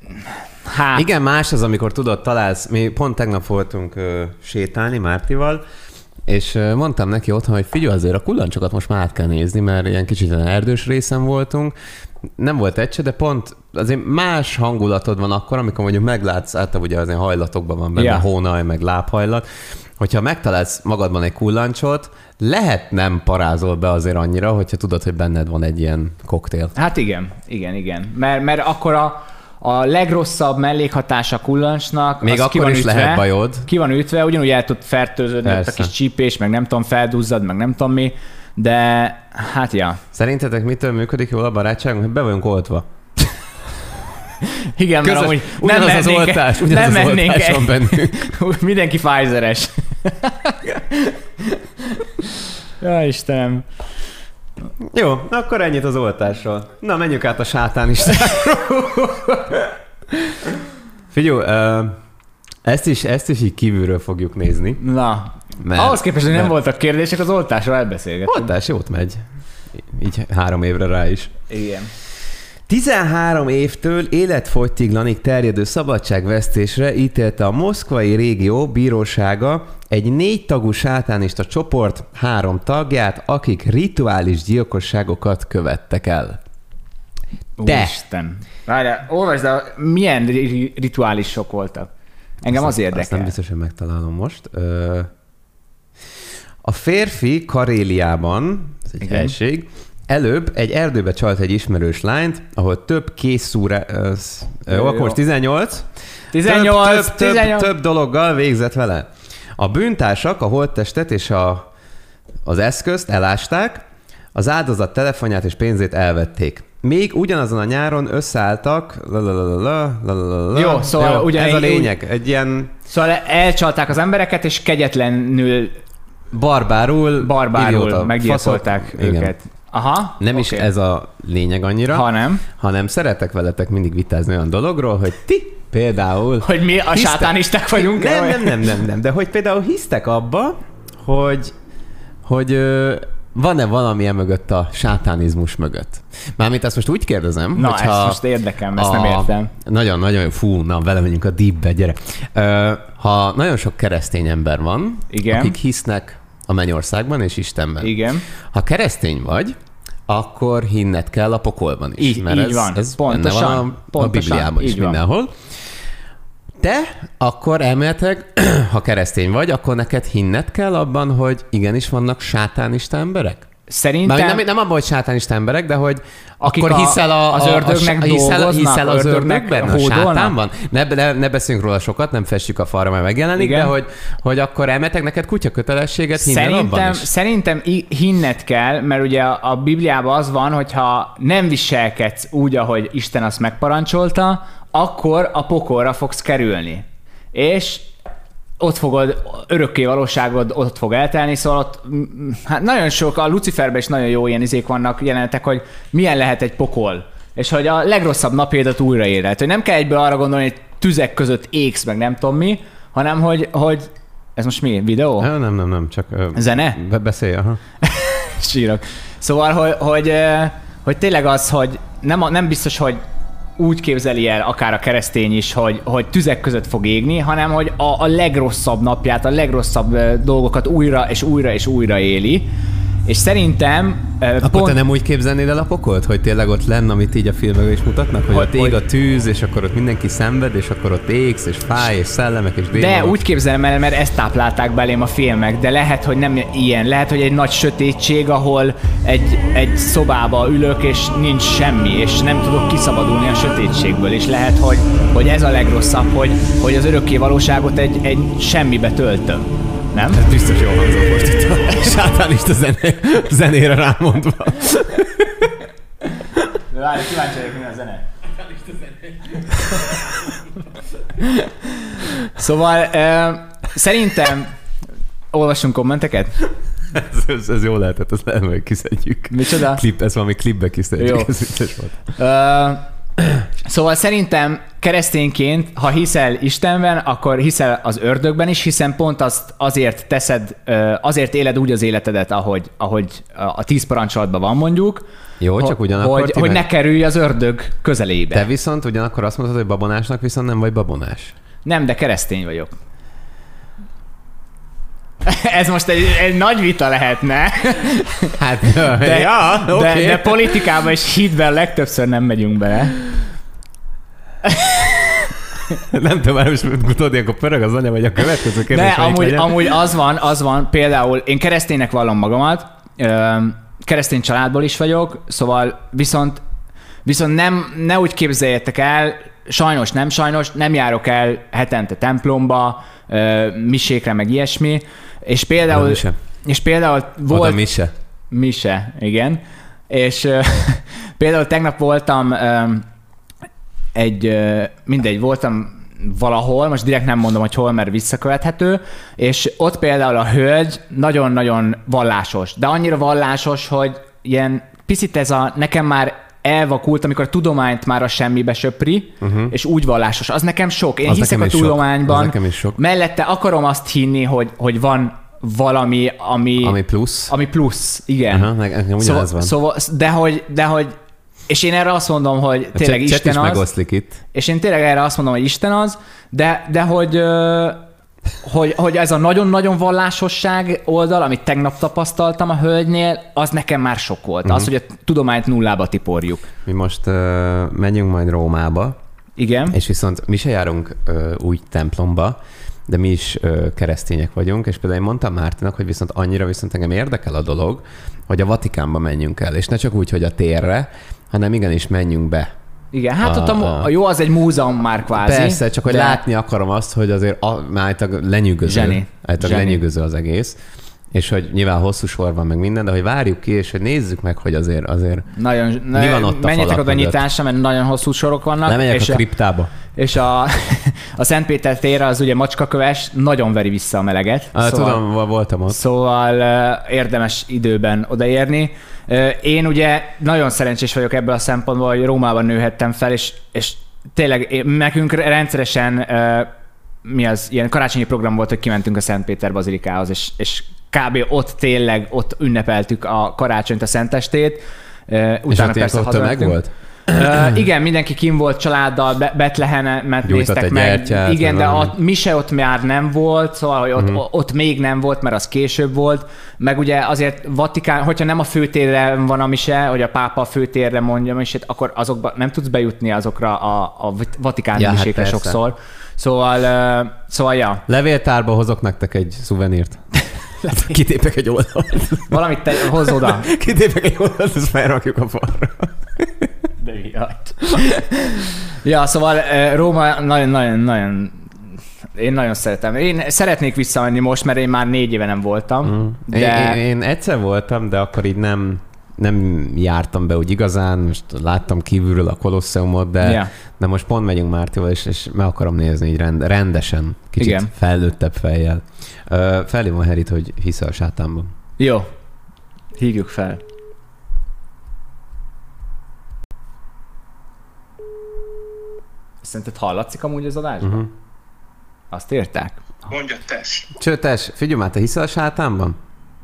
hát. Igen, más az, amikor tudod, találsz. Mi pont tegnap voltunk ö, sétálni Mártival, és ö, mondtam neki otthon, hogy figyelj, azért a kullancsokat most már át kell nézni, mert ilyen kicsit erdős részen voltunk. Nem volt egy se, de pont azért más hangulatod van akkor, amikor mondjuk meglátsz, általában ugye az ilyen hajlatokban van benne yeah. hónaj, meg lábhajlat. Hogyha megtalálsz magadban egy kullancsot, lehet nem parázol be azért annyira, hogyha tudod, hogy benned van egy ilyen koktél. Hát igen, igen, igen. Mert, mert akkor a, a legrosszabb mellékhatása kullancsnak, még az akkor ki van is ütve, lehet bajod. Ki van ütve, ugyanúgy el tud fertőződni, a kis csípés, meg nem tudom, felduzzad, meg nem tudom mi, de hát ja. Szerintetek mitől működik jól a barátságunk? Hát be vagyunk oltva. Igen, mert amúgy nem ugyanaz az oltás, ugyanaz nem az oltás van bennünk. Mindenki Pfizeres. Ja, Istenem. Jó, akkor ennyit az oltásról. Na, menjünk át a sátánistáról. Figyelj, ezt is, ezt is így kívülről fogjuk nézni. Na, mert, ahhoz képest, hogy nem mert... voltak kérdések, az oltásról elbeszélgetünk. Oltás jót megy. Így három évre rá is. Igen. tizenhárom évtől életfogytiglanig terjedő szabadságvesztésre ítélte a moszkvai régió bírósága egy négy tagú sátánista csoport három tagját, akik rituális gyilkosságokat követtek el. De! Úristen! Várjál, olvasd, de milyen rituálisok voltak? Engem azt, az érdekel. Azt nem biztos, hogy megtalálom most. A férfi Karéliában, ez egy Igen. helység, előbb egy erdőbe csalt egy ismerős lányt, ahol több készszúra... Jó, akkor most tizennyolc. tizennyolc, több, több, tizennyolc. Több, több dologgal végzett vele. A bűntársak a holttestet és a, az eszközt elásták, Az áldozat telefonját és pénzét elvették. Még ugyanazon a nyáron összeálltak, jó, szóval jó, ugyan ez a lényeg, úgy, egy ilyen... Szóval elcsalták az embereket, és kegyetlenül barbárul, barbárul meggyilkolták őket. Igen. Aha, nem okay. is ez a lényeg annyira, hanem, hanem szeretek veletek mindig vitázni olyan dologról, hogy ti például... Hogy mi a hisztek, sátánisták vagyunk? Nem, nem, nem, nem, nem, de hogy például hisztek abba, hogy, hogy van-e valami emögött a sátánizmus mögött? Mármint ezt most úgy kérdezem, na, hogyha... ezt most érdekem, ezt a, nem értem. Nagyon-nagyon, fú, na, vele menjünk a deepbe, gyere. Ha nagyon sok keresztény ember van, igen, akik hisznek a mennyországban és Istenben. Igen. Ha keresztény vagy, akkor hinned kell a pokolban is. Így, mert így ez, van. Ez pontosan, benne van a, pontosan, a Bibliában is van. mindenhol. Te akkor elméletileg, ha keresztény vagy, akkor neked hinned kell abban, hogy igenis vannak sátánista emberek? Szerintem... Nem, nem abban, hogy sátánista emberek, de hogy akik akkor hiszel a, az ördögnek a, a, hiszel, hiszel az ördögnek ördögben, a sátánban? Ne, ne, ne beszéljünk róla sokat, nem festjük a falra, mert megjelenik, igen, de hogy, hogy akkor elmetek neked kutya kötelességet hinned abban is? Szerintem hinned kell, mert ugye a, a Bibliában az van, hogyha nem viselkedsz úgy, ahogy Isten azt megparancsolta, akkor a pokolra fogsz kerülni. És ott fogod, örökké valóságod ott fog eltelni, szóval ott hát nagyon sok, a Luciferben is nagyon jó ilyen izék vannak, jelenetek, hogy milyen lehet egy pokol, és hogy a legrosszabb napjaidat újraéled. Hogy nem kell egyből arra gondolni, hogy tüzek között égsz, meg nem tudom mi, hanem hogy, hogy ez most mi? Videó? Nem, nem, nem, nem csak... Zene? Be- beszélj, aha. Sírok. Szóval, hogy, hogy, hogy tényleg az, hogy nem, nem biztos, hogy úgy képzeli el akár a keresztény is, hogy, hogy tüzek között fog égni, hanem hogy a, a legrosszabb napját, a legrosszabb dolgokat újra és újra és újra éli. És szerintem... Akkor pont... te nem úgy képzelnéd el a pokolt, hogy tényleg ott lenne, amit így a filmekben is mutatnak, hogy, hogy ott ég a tűz, és akkor ott mindenki szenved, és akkor ott égsz, és fáj, és szellemek, és démonok. De úgy képzelem el, mert ezt táplálták belém a filmek, de lehet, hogy nem ilyen. Lehet, hogy egy nagy sötétség, ahol egy, egy szobába ülök, és nincs semmi, és nem tudok kiszabadulni a sötétségből, és lehet, hogy, hogy ez a legrosszabb, hogy, hogy az örökké valóságot egy, egy semmibe töltöm. Nem? Ez biztos jól hangzott most itt a sátánista zené, zenére rámondva. De várj, kíváncsi vagyok, mi a zene. Sátánista zené. Szóval uh, szerintem olvassunk kommenteket? Ez, ez, ez jó lehetett, ezt lehet, hogy kiszedjük. Micsoda? Klip, ez valami klipbe kiszedjük, jó. Ez vicces volt. Uh, Szóval szerintem keresztényként, ha hiszel Istenben, akkor hiszel az ördögben is, hiszen pont azt azért teszed, azért éled úgy az életedet, ahogy, ahogy a tíz parancsolatban van mondjuk, jó, csak ugyanakkor hogy, hogy meg... ne kerülj az ördög közelébe. Te viszont ugyanakkor azt mondod, hogy babonásnak viszont nem vagy babonás. Nem, de keresztény vagyok. Ez most egy, egy nagy vita lehetne. Hát, de, ja, de, okay. de politikában és hitben legtöbbször nem megyünk bele. Nem tudom, már most tudod, ilyenkor pörög az anya, vagy a következő kérdés. De amúgy, amúgy az van, az van, például én kereszténynek vallom magamat, keresztény családból is vagyok, szóval viszont, viszont nem, ne úgy képzeljétek el, sajnos nem, sajnos nem járok el hetente templomba, misékre, meg ilyesmi, és például, és például volt... Oda mise. Mise, igen. És uh, például tegnap voltam uh, egy, uh, mindegy, voltam valahol, most direkt nem mondom, hogy hol, mert visszakövethető, és ott például a hölgy nagyon-nagyon vallásos, de annyira vallásos, hogy ilyen picit ez a, nekem már elvakult, amikor a tudományt már a semmibe söpri, uh-huh. és úgy vallásos. Az nekem sok. Én az hiszek a tudományban. Mellette akarom azt hinni, hogy, hogy van valami, ami... Ami plusz. Ami plusz, igen. Aha, nekem szóval, van. Szóval, de hogy, de hogy... És én erre azt mondom, hogy a tényleg cset, Isten cset az. megoszlik itt. És én tényleg erre azt mondom, hogy Isten az, de, de hogy... Hogy, hogy ez a nagyon-nagyon vallásosság oldal, amit tegnap tapasztaltam a hölgynél, az nekem már sok volt. Uh-huh. Az, hogy a tudományt nullába tiporjuk. Mi most uh, megyünk majd Rómába. Igen. És viszont mi se járunk uh, úgy templomba, de mi is uh, keresztények vagyunk, és például én mondtam Mártinak, hogy viszont annyira viszont engem érdekel a dolog, hogy a Vatikánba menjünk el, és ne csak úgy, hogy a térre, hanem igenis menjünk be. Igen, hát a, ott a, a jó, az egy múzeum már kvázi. Persze, csak hogy de... látni akarom azt, hogy azért a, már állítólag lenyűgöző. Zseni. Állítólag lenyűgöző az egész. és hogy nyilván hosszú sor van meg minden, de hogy várjuk ki, és hogy nézzük meg, hogy azért, azért nagyon, mi van ott a menjetek oda nyitásra, mert nagyon hosszú sorok vannak. Nem megyek és a kriptába. És a, a Szentpéter térre az ugye macskaköves, nagyon veri vissza a meleget. Ah, szóval, tudom, voltam ott. Szóval uh, érdemes időben odaérni. Uh, én ugye nagyon szerencsés vagyok ebből a szempontból, hogy Rómában nőhettem fel, és, és tényleg nekünk rendszeresen uh, mi az, ilyen karácsonyi program volt, hogy kimentünk a Szentpéter bazilikához, és, és kb. Ott tényleg, ott ünnepeltük a karácsonyt, a szentestét. Uh, utána és persze ott tömeg volt? Uh, igen, mindenki kim volt családdal, Be- Betlehemet néztek meg. Gyertyát, igen, de a mise ott már nem volt, szóval hogy ott, uh-huh. ott még nem volt, mert az később volt. Meg ugye azért Vatikán, hogyha nem a főtérre van a mise, hogy a pápa a főtérre mondja a misét, akkor azokba nem tudsz bejutni azokra a, a Vatikán ja, misékre hát sokszor. Szóval, uh, szóval ja. Levéltárba hozok nektek egy szuvenírt. Kitépek egy oldalt. Valamit te hozz oda. Kitépek egy oldalt, ezt felrakjuk a falra. De miatt. Ja, szóval Róma nagyon-nagyon-nagyon... Én nagyon szeretem. Én szeretnék visszamenni most, mert én már négy éve nem voltam. Mm. De... Én, én egyszer voltam, de akkor így nem, nem jártam be úgy igazán. Most láttam kívülről a Kolosseumot, de, yeah. de most pont megyünk Mártival, és, és meg akarom nézni így rend, rendesen. Kicsit igen. Fejlődtebb fejjel. Uh, felhívom a Herit, hogy hisz a sátánban. Jó. Hívjuk fel. Szerinted hallatszik amúgy az adásban? Uh-huh. Azt értek? Mondja, tess. Cső, tess, figyelj már, te hiszel a sátánban?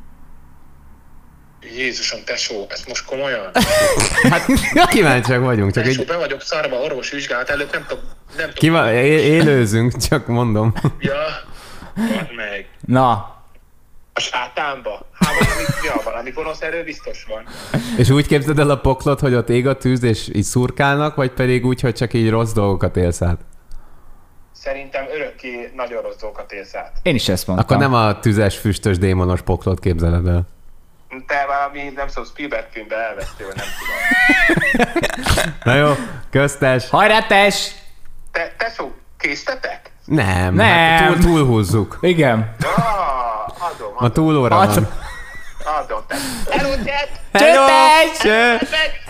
Jézusom, tesó, ezt most komolyan? Hát kíváncsiak vagyunk. Csak tesó, egy... be vagyok szarva orvosi vizsgálat előtt, nem tudom. Nem tudom. Kíván... Élőzünk, csak mondom. Ja, van meg. Na. A sátánba? Hát valami, ja, valami gonosz erő biztos van. És úgy képzeld el a poklot, hogy ott ég a tűz, és így szurkálnak, vagy pedig úgy, hogy csak így rossz dolgokat élsz át? Szerintem örökké nagyon rossz dolgokat élsz át. Én is ezt mondtam. Akkor nem a tüzes, füstös, démonos poklot képzeled el. Te valami, nem szó, Spielberg filmbe elvesztél, vagy nem tudom. Na jó, köztes. Hajrá, tes! Te, tesó, késztetek? Nem, nem. Hát túl, túlhúzzuk. Igen. Ja, adom, adom. A túlóra van. Adom, te. Hello, Ted! Hello! Cső!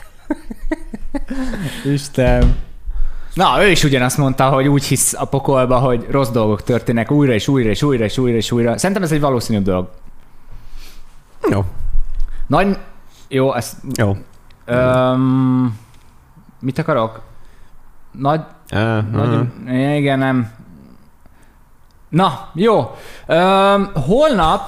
Isten. Na, ő is ugyanazt mondta, hogy úgy hisz a pokolba, hogy rossz dolgok történnek újra és újra és újra és újra és újra. Szerintem ez egy valószínűbb dolog. Jó. Nagy... Jó, ez... Jó. Um, mit akarok? Nagy... Uh, Nagy... uh-huh. Igen, nem... Na, jó. Um, holnap...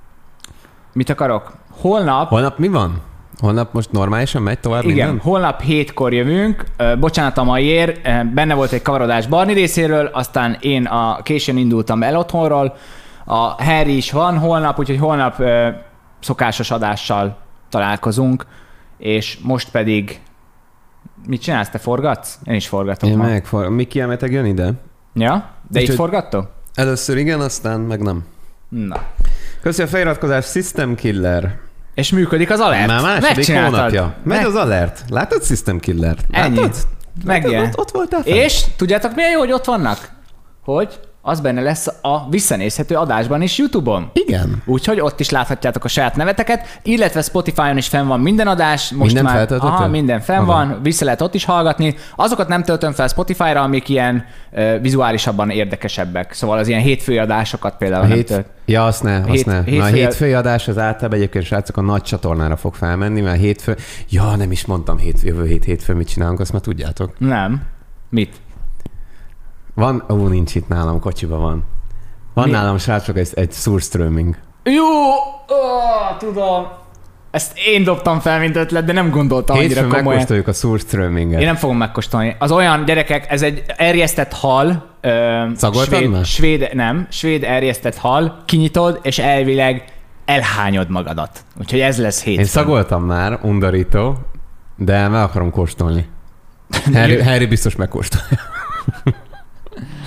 Mit akarok? Holnap... Holnap mi van? Holnap most normálisan megy tovább igen, minden? holnap hétkor jövünk. Uh, bocsánat a maiért, uh, benne volt egy kavarodás Barni részéről, aztán én a későn indultam el otthonról. A Harry is van holnap, úgyhogy holnap uh, szokásos adással találkozunk, és most pedig... Mit csinálsz? Te forgatsz? Én is forgatok. Én ma. megforgatom. Miki elmetek jön ide? Ja? De itt forgattok? Először igen, aztán meg nem. Na. Köszi a feliratkozás, System Killer. És működik az alert. Már második hónapja. Megy az alert. Látod System Killert? Ennyi. Megjelen. Ott, ott voltál fel. És tudjátok milyen jó, hogy ott vannak? Hogy az benne lesz a visszanézhető adásban is YouTube-on. Igen. Úgyhogy ott is láthatjátok a saját neveteket, illetve Spotify-on is fenn van minden adás. Most minden már feltöltöttem? Aha, minden fenn aha. van, vissza lehet ott is hallgatni. Azokat nem töltöm fel Spotify-ra, amik ilyen uh, vizuálisabban érdekesebbek. Szóval az ilyen hétfői adásokat például a nem hét... tölt. Ja, azt ne, azt hét, ne. hétfői... Na, a hétfői adás az általában egyébként, srácok, a nagy csatornára fog felmenni, mert hétfő... Ja, nem is mondtam hétfő, jövő hét hétfő mit csinálunk, azt már tudjátok. Nem. Mit? Van, ó, nincs itt nálam, kocsiba van. Van mi? Nálam, srácok, egy, egy surströmming. Jó! Oh, tudom. Ezt én dobtam fel, mint ötlet, de nem gondoltam annyira komolyan. Hétfőn megkóstoljuk a surströmminget. Én nem fogom megkóstolni. Az olyan, gyerekek, ez egy erjesztett hal. Szagoltad már? Svéd, nem, svéd erjesztett hal. Kinyitod, és elvileg elhányod magadat. Úgyhogy ez lesz hétfőn. Én szagoltam már, undorító, de meg akarom kóstolni. Harry, Harry biztos megkóstolja.